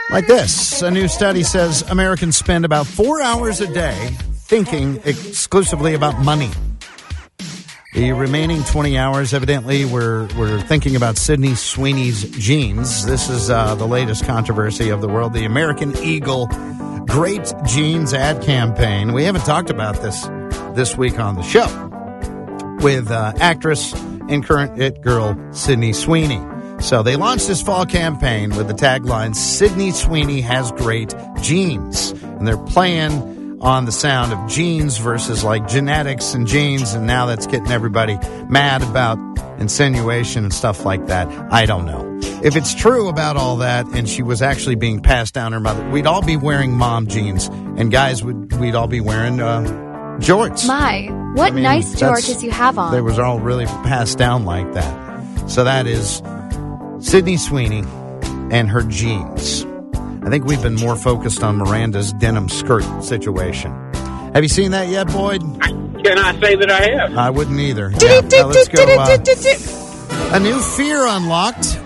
Like this, a new study says Americans spend about 4 hours a day thinking exclusively about money. The remaining 20 hours, evidently, we're thinking about Sydney Sweeney's jeans. This is the latest controversy of the world, the American Eagle Great Jeans ad campaign. We haven't talked about this week on the show with actress and current It Girl Sydney Sweeney. So they launched this fall campaign with the tagline, Sydney Sweeney has great genes. And they're playing on the sound of genes versus like genetics and genes, and now that's getting everybody mad about insinuation and stuff like that. I don't know. If it's true about all that and she was actually being passed down her mother, we'd all be wearing mom jeans, and guys we'd all be wearing jorts. What nice jorts you have on. They was all really passed down like that. So that is Sydney Sweeney and her jeans. I think we've been more focused on Miranda's denim skirt situation. Have you seen that yet, Boyd? Can I say that I have? I wouldn't either. Yeah. Now let's go. A new fear unlocked.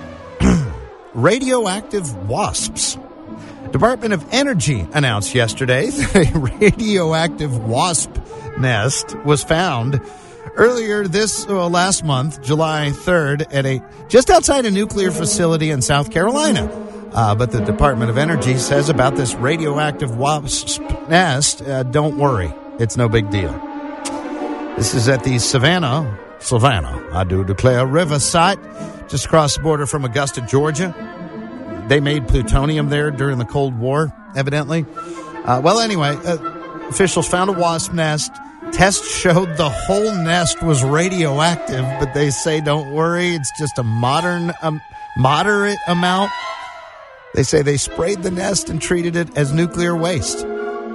Radioactive wasps. Department of Energy announced yesterday that a radioactive wasp nest was found earlier last month, July 3rd, at just outside a nuclear facility in South Carolina. But the Department of Energy says about this radioactive wasp nest, don't worry, it's no big deal. This is at the Savannah, I do declare, river site, just across the border from Augusta, Georgia. They made plutonium there during the Cold War, evidently. Anyway, officials found a wasp nest. Tests showed the whole nest was radioactive, but they say don't worry, it's just a moderate amount. They say they sprayed the nest and treated it as nuclear waste.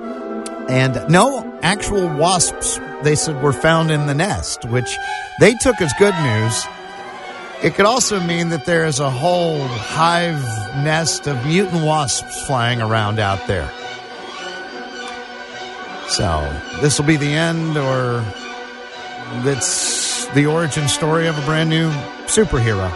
And no actual wasps, they said, were found in the nest, which they took as good news. It could also mean that there is a whole hive nest of mutant wasps flying around out there. So this will be the end, or it's the origin story of a brand new superhero.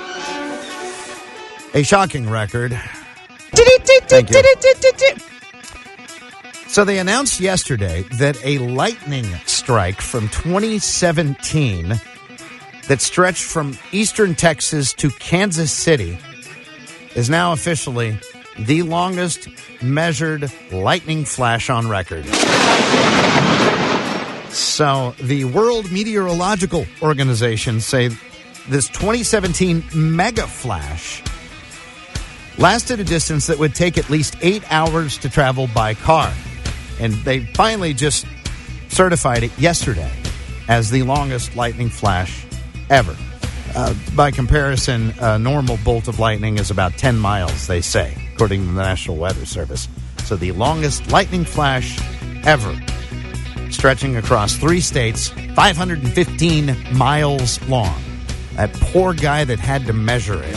A shocking record. Thank you. So they announced yesterday that a lightning strike from 2017 that stretched from eastern Texas to Kansas City is now officially the longest measured lightning flash on record. So the World Meteorological Organization say this 2017 mega flash lasted a distance that would take at least 8 hours to travel by car. And they finally just certified it yesterday as the longest lightning flash ever. By comparison, a normal bolt of lightning is about 10 miles, they say, according to the National Weather Service. So the longest lightning flash ever, stretching across 3 states, 515 miles long. That poor guy that had to measure it.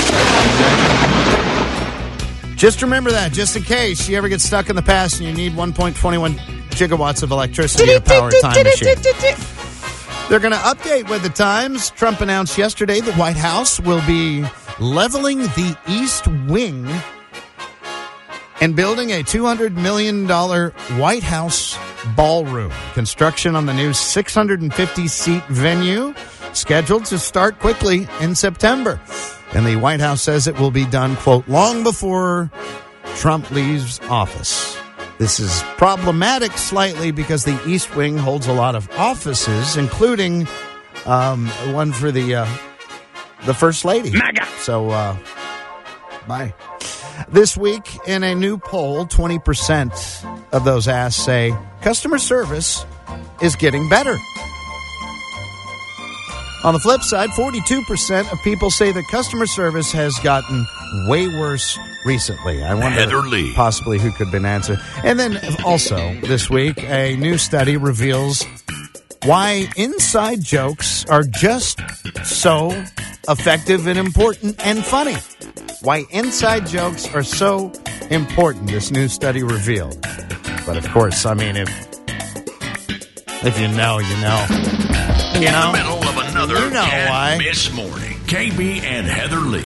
Just remember that, just in case you ever get stuck in the past and you need 1.21 gigawatts of electricity to power a time machine. They're going to update with the times. Trump announced yesterday the White House will be leveling the East Wing and building a $200 million White House ballroom. Construction on the new 650-seat venue scheduled to start quickly in September. And the White House says it will be done, quote, long before Trump leaves office. This is problematic slightly because the East Wing holds a lot of offices, including one for the First Lady. MAGA. So, bye. This week, in a new poll, 20% of those asked say customer service is getting better. On the flip side, 42% of people say that customer service has gotten way worse recently. I wonder Heather Lee. Possibly who could have been answered. And then also this week, a new study reveals why inside jokes are just so effective and important and funny. Why inside jokes are so important, this new study revealed. But of course, I mean, if you know, you know. In the middle of another You know why. Miss Morning, KB and Heather Lee.